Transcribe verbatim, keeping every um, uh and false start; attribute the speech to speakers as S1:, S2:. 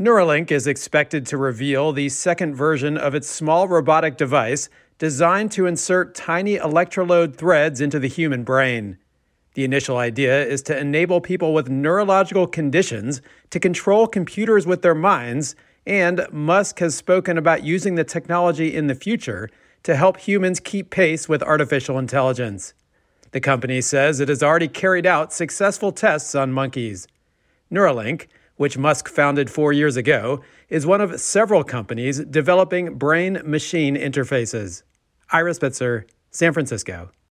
S1: Neuralink is expected to reveal the second version of its small robotic device designed to insert tiny electrode threads into the human brain. The initial idea is to enable people with neurological conditions to control computers with their minds, and Musk has spoken about using the technology in the future to help humans keep pace with artificial intelligence. The company says it has already carried out successful tests on monkeys. Neuralink, which Musk founded four years ago, is one of several companies developing brain-machine interfaces. Ira Spitzer, San Francisco.